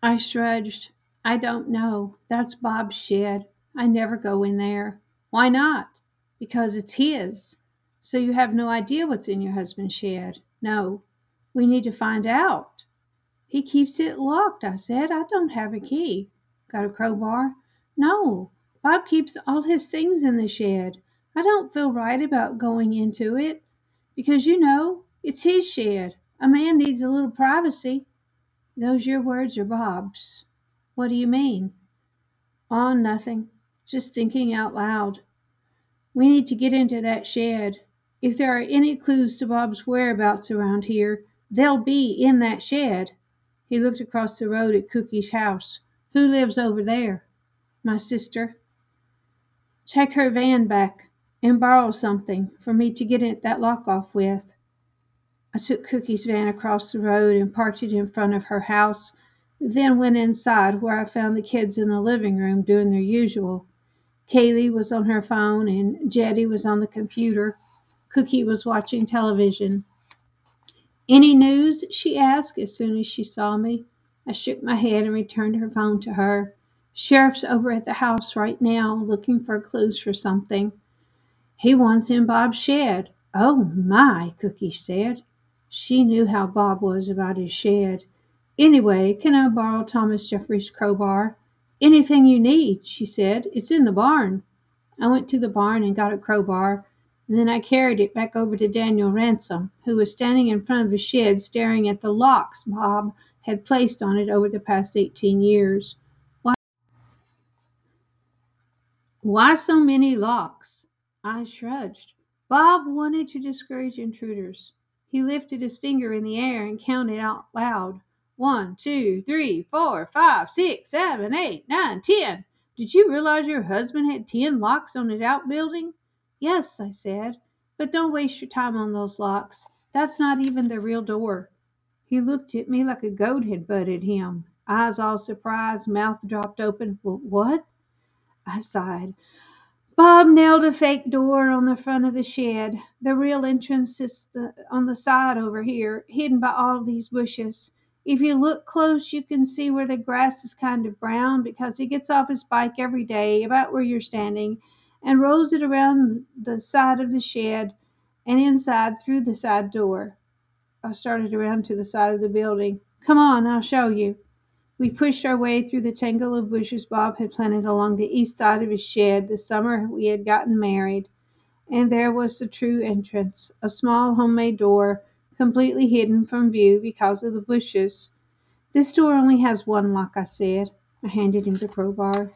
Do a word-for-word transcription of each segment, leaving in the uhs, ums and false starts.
I shrugged. I don't know. That's Bob's shed. I never go in there. Why not? Because it's his. So you have no idea what's in your husband's shed? No. We need to find out. He keeps it locked, I said. I don't have a key. Got a crowbar? No. Bob keeps all his things in the shed. I don't feel right about going into it. Because, you know, it's his shed. A man needs a little privacy. Those your words or Bob's? What do you mean? Oh, nothing. Just thinking out loud. We need to get into that shed. If there are any clues to Bob's whereabouts around here, they'll be in that shed. He looked across the road at Cookie's house. Who lives over there? My sister. Take her van back and borrow something for me to get it that lock off with. I took Cookie's van across the road and parked it in front of her house, then went inside where I found the kids in the living room doing their usual. Kaylee was on her phone and Jetty was on the computer. Cookie was watching television. Any news? She asked as soon as she saw me. I shook my head and returned her phone to her. Sheriff's over at the house right now looking for clues for something. He wants in Bob's shed. Oh my, Cookie said. She knew how Bob was about his shed. Anyway, can I borrow Thomas Jeffrey's crowbar? Anything you need, she said. It's in the barn. I went to the barn and got a crowbar, and then I carried it back over to Daniel Ransom, who was standing in front of the shed staring at the locks Bob had placed on it over the past eighteen years. Why, why so many locks? I shrugged. Bob wanted to discourage intruders. He lifted his finger in the air and counted out loud. One, two, three, four, five, six, seven, eight, nine, ten. Did you realize your husband had ten locks on his outbuilding? Yes, I said, but don't waste your time on those locks. That's not even the real door. He looked at me like a goat had butted him. Eyes all surprised, mouth dropped open. What? I sighed. Bob nailed a fake door on the front of the shed. The real entrance is the, on the side over here, hidden by all these bushes. If you look close, you can see where the grass is kind of brown because he gets off his bike every day, about where you're standing, and rolls it around the side of the shed and inside through the side door. I started around to the side of the building. Come on, I'll show you. We pushed our way through the tangle of bushes Bob had planted along the east side of his shed the summer we had gotten married, and there was the true entrance, a small homemade door, completely hidden from view because of the bushes. This door only has one lock, I said. I handed him the crowbar.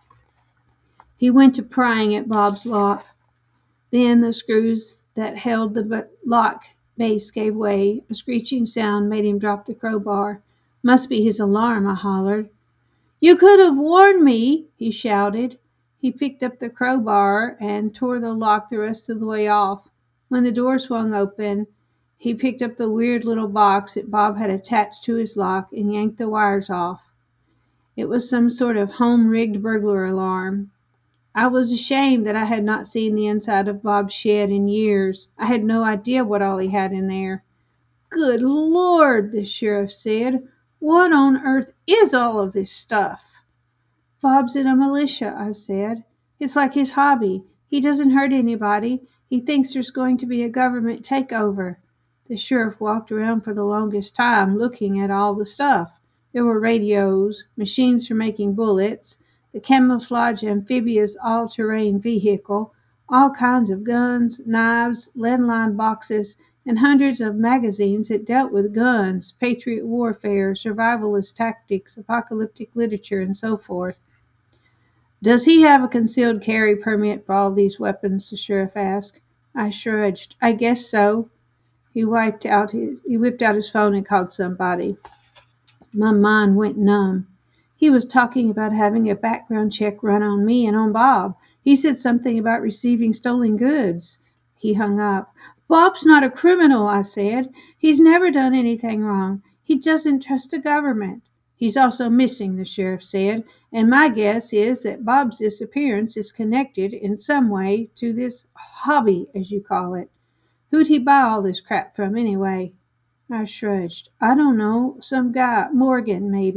He went to prying at Bob's lock. Then the screws that held the lock base gave way. A screeching sound made him drop the crowbar. Must be his alarm, I hollered. You could have warned me, he shouted. He picked up the crowbar and tore the lock the rest of the way off. When the door swung open, he picked up the weird little box that Bob had attached to his lock and yanked the wires off. It was some sort of home-rigged burglar alarm. I was ashamed that I had not seen the inside of Bob's shed in years. I had no idea what all he had in there. Good Lord, the sheriff said. What on earth is all of this stuff? Bob's in a militia, I said. It's like his hobby. He doesn't hurt anybody. He thinks there's going to be a government takeover. The sheriff walked around for the longest time looking at all the stuff. There were radios, machines for making bullets, the camouflage amphibious all-terrain vehicle, all kinds of guns, knives, lead-lined boxes, and hundreds of magazines that dealt with guns, patriot warfare, survivalist tactics, apocalyptic literature, and so forth. Does he have a concealed carry permit for all these weapons? The sheriff asked. I shrugged. I guess so. He wiped out his, he whipped out his phone and called somebody. My mind went numb. He was talking about having a background check run on me and on Bob. He said something about receiving stolen goods. He hung up. Bob's not a criminal, I said. He's never done anything wrong. He doesn't trust the government. He's also missing, the sheriff said, and my guess is that Bob's disappearance is connected in some way to this hobby, as you call it. Who'd he buy all this crap from, anyway? I shrugged. I don't know. Some guy. Morgan, maybe.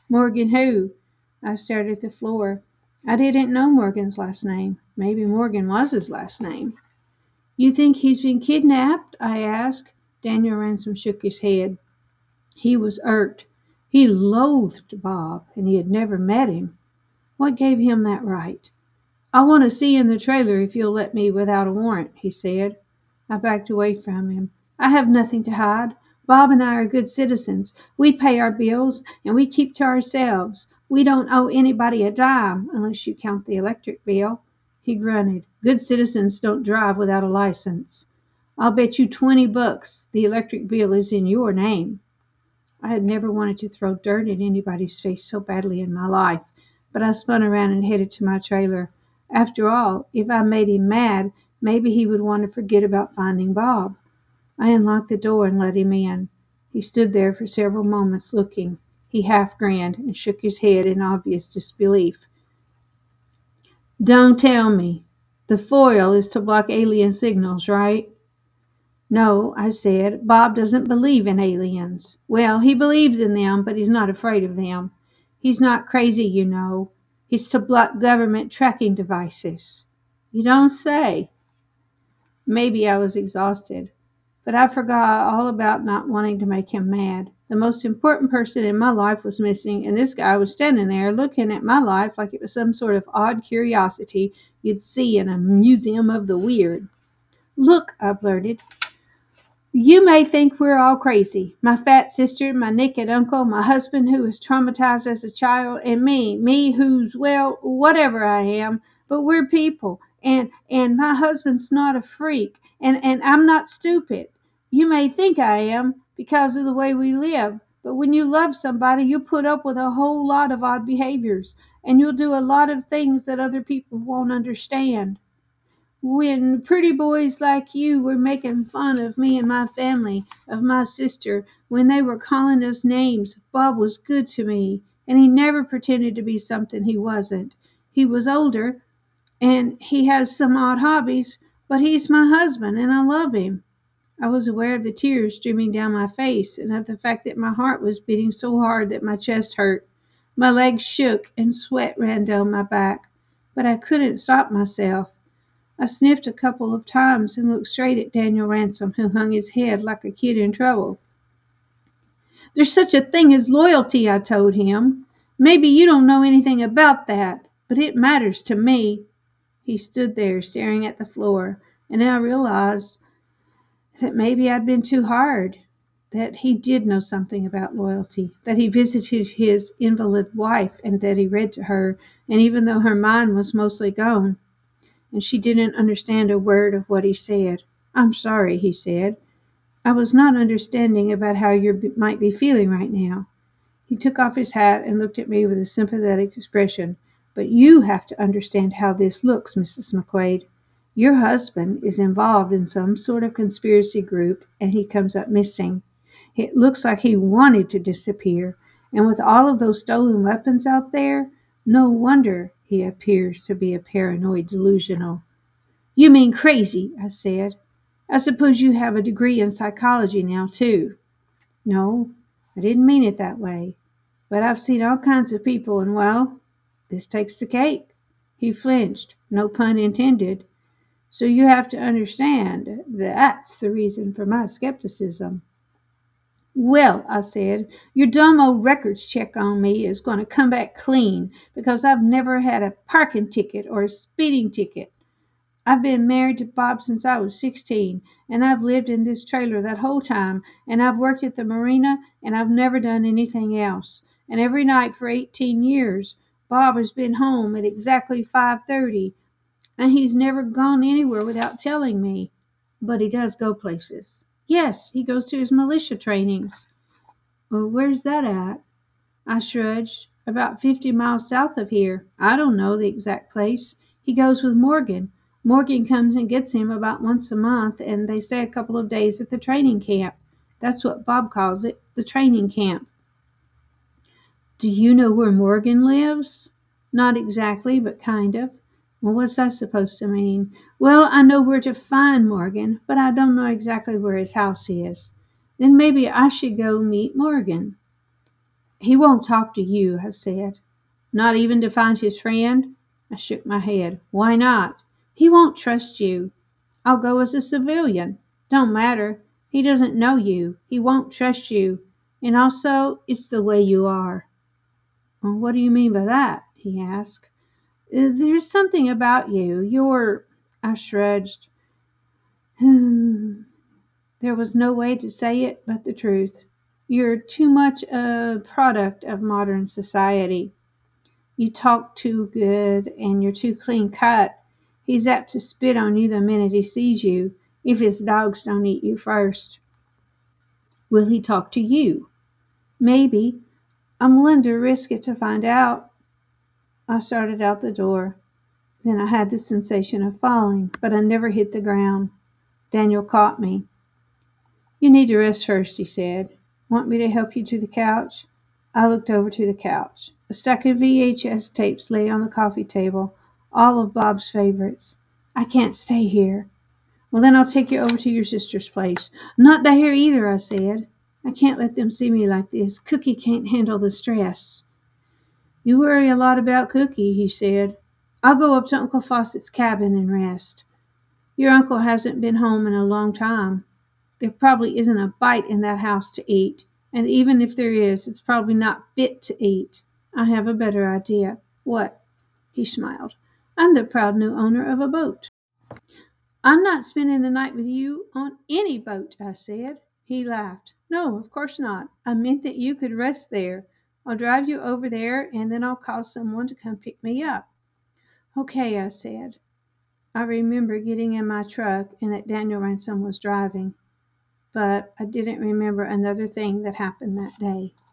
Morgan who? I stared at the floor. I didn't know Morgan's last name. Maybe Morgan was his last name. You think he's been kidnapped? I asked. Daniel Ransom shook his head. He was irked. He loathed Bob, and he had never met him. What gave him that right? I want to see in the trailer if you'll let me without a warrant, he said. I backed away from him. I have nothing to hide. Bob and I are good citizens. We pay our bills, and we keep to ourselves. We don't owe anybody a dime, unless you count the electric bill. He grunted. Good citizens don't drive without a license. I'll bet you twenty bucks the electric bill is in your name. I had never wanted to throw dirt in anybody's face so badly in my life, but I spun around and headed to my trailer. After all, if I made him mad, maybe he would want to forget about finding Bob. I unlocked the door and let him in. He stood there for several moments looking. He half grinned and shook his head in obvious disbelief. Don't tell me. The foil is to block alien signals, right? No, I said. Bob doesn't believe in aliens. Well, he believes in them, but he's not afraid of them. He's not crazy, you know. It's to block government tracking devices. You don't say. Maybe I was exhausted, but I forgot all about not wanting to make him mad. The most important person in my life was missing, and this guy was standing there looking at my life like it was some sort of odd curiosity you'd see in a museum of the weird. Look, I blurted. You may think we're all crazy. My fat sister, my naked uncle, my husband who was traumatized as a child, and me, me who's, well, whatever I am, but we're people, and and my husband's not a freak, and, and I'm not stupid. You may think I am because of the way we live, but when you love somebody, you put up with a whole lot of odd behaviors, and you'll do a lot of things that other people won't understand. When pretty boys like you were making fun of me and my family, of my sister, when they were calling us names, Bob was good to me, and he never pretended to be something he wasn't. He was older, and he has some odd hobbies, but he's my husband, and I love him. I was aware of the tears streaming down my face, and of the fact that my heart was beating so hard that my chest hurt. My legs shook, and sweat ran down my back, but I couldn't stop myself. I sniffed a couple of times and looked straight at Daniel Ransom, who hung his head like a kid in trouble. There's such a thing as loyalty, I told him. Maybe you don't know anything about that, but it matters to me. He stood there staring at the floor, and I realized that maybe I'd been too hard, that he did know something about loyalty, that he visited his invalid wife and that he read to her, and even though her mind was mostly gone, and she didn't understand a word of what he said. I'm sorry, he said. I was not understanding about how you might be feeling right now. He took off his hat and looked at me with a sympathetic expression. But you have to understand how this looks, Missus McQuaid. Your husband is involved in some sort of conspiracy group, and he comes up missing. It looks like he wanted to disappear, and with all of those stolen weapons out there, no wonder he appears to be a paranoid delusional. You mean crazy, I said. I suppose you have a degree in psychology now, too. No, I didn't mean it that way. But I've seen all kinds of people, and, well, this takes the cake. He flinched, no pun intended. So you have to understand that that's the reason for my skepticism. Well, I said, your dumb old records check on me is going to come back clean because I've never had a parking ticket or a speeding ticket. I've been married to Bob since I was sixteen, and I've lived in this trailer that whole time, and I've worked at the marina, and I've never done anything else. And every night for eighteen years, Bob has been home at exactly five thirty, and he's never gone anywhere without telling me. But he does go places. Yes, he goes to his militia trainings. Well, where's that at? I shrugged. About fifty miles south of here. I don't know the exact place. He goes with Morgan. Morgan comes and gets him about once a month, and they stay a couple of days at the training camp. That's what Bob calls it, the training camp. Do you know where Morgan lives? Not exactly, but kind of. Well, what's that supposed to mean? Well, I know where to find Morgan, but I don't know exactly where his house is. Then maybe I should go meet Morgan. He won't talk to you, I said. Not even to find his friend? I shook my head. Why not? He won't trust you. I'll go as a civilian. Don't matter. He doesn't know you. He won't trust you. And also, it's the way you are. Well, what do you mean by that? He asked. There's something about you. You're... I shrugged. Hmm. There was no way to say it but the truth. You're too much a product of modern society. You talk too good and you're too clean cut. He's apt to spit on you the minute he sees you, if his dogs don't eat you first. Will he talk to you? Maybe. I'm willing to risk it to find out. I started out the door. Then I had the sensation of falling, but I never hit the ground. Daniel caught me. You need to rest first, he said. Want me to help you to the couch? I looked over to the couch. A stack of V H S tapes lay on the coffee table, all of Bob's favorites. I can't stay here. Well, then I'll take you over to your sister's place. Not there either, I said. I can't let them see me like this. Cookie can't handle the stress. You worry a lot about Cookie, he said. I'll go up to Uncle Fawcett's cabin and rest. Your uncle hasn't been home in a long time. There probably isn't a bite in that house to eat, and even if there is, it's probably not fit to eat. I have a better idea. What? He smiled. I'm the proud new owner of a boat. I'm not spending the night with you on any boat, I said. He laughed. No, of course not. I meant that you could rest there. I'll drive you over there, and then I'll call someone to come pick me up. Okay, I said. I remember getting in my truck and that Daniel Ransom was driving. But I didn't remember another thing that happened that day.